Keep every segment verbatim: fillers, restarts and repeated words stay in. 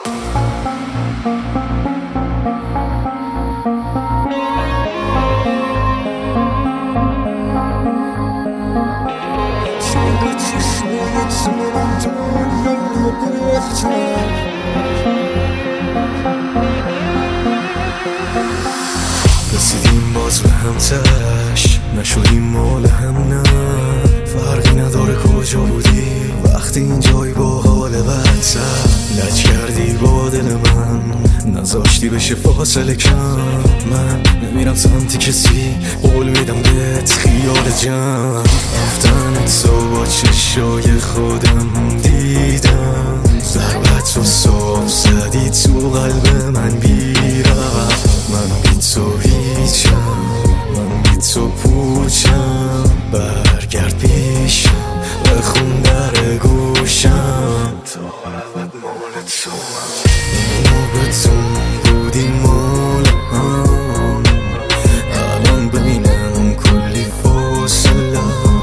رسیدیم باز به هم تش نشدیم مال هم، نه فرقی نداره کجا بودی وقتی اینجایی با حال بدتر. لج کردی با دل من نذاشتی بشه فاصله کم. من نمیرم سمتی کسی، قول میدم بهت خیال جمع. رفتنت تو با چشای خودم دیدم، ضربت رو صاف زدی تو قلب من بیرم. من بی تو هیچم، من بی تو پوچم. برگرد پیشم بخون در گوشم، تا ابد مال تو هم. ما به تو بودیم مال هم، الان ببینم کلی فاصله.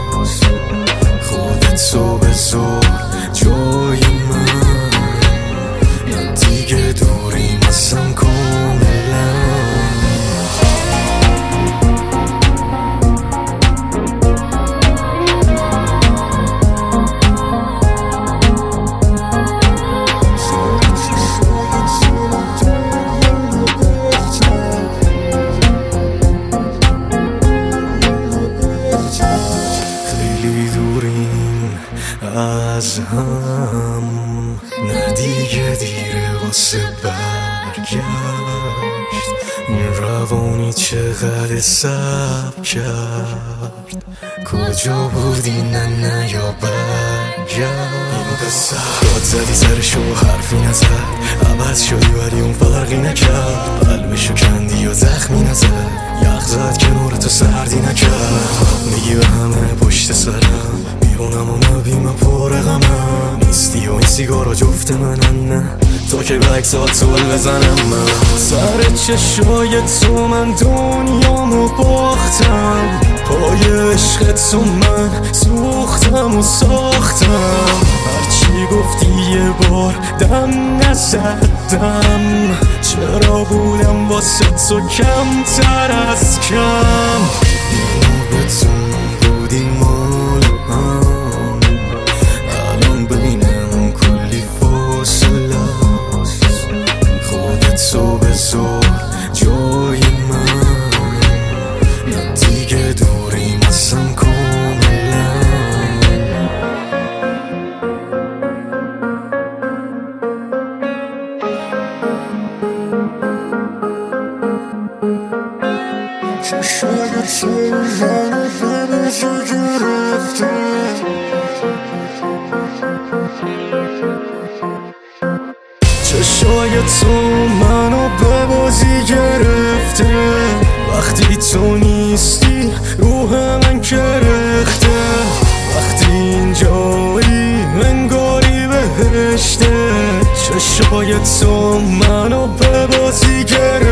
خودتو بذار جای من، نه دیگه دوریم ازم کاملا. از هم نه دیگه دیره واسه برگشت. این روانی چقدر سب کرد، کجا بودی نه نه یا برگشت. این قصه داد زدی سرشو حرفی نزد، عوض شدی ولی اون فرقی نکرد. قلبشو کندی و زخمی نزد، یخ زد کنار تو سردی نکرد. میگی به همه پشت سرم بیرونم و نبیم پر غمم نیستی و این سیگارا جفت منن، نه تا که به اکسات سول بزنم. من سر چشای تو من دنیامو باختم، پای عشق تو من سوختم و ساختم. هرچی گفتی یه بار دم نزدم، چرا بودم واسه تو کمتر از کم. ما به تو بودیم مال هم، الان ببینم کلی فاصله. خودتو بذار جای من، نه دیگه دوریم ازم کاملا. چشای تو منو به بازی گرفته، چشای تو منو به بازی گرفته. وقتی تو نیستی روح من کرخته، وقتی اینجایی انگاری بهشته. چشای تو منو به بازی گرفته.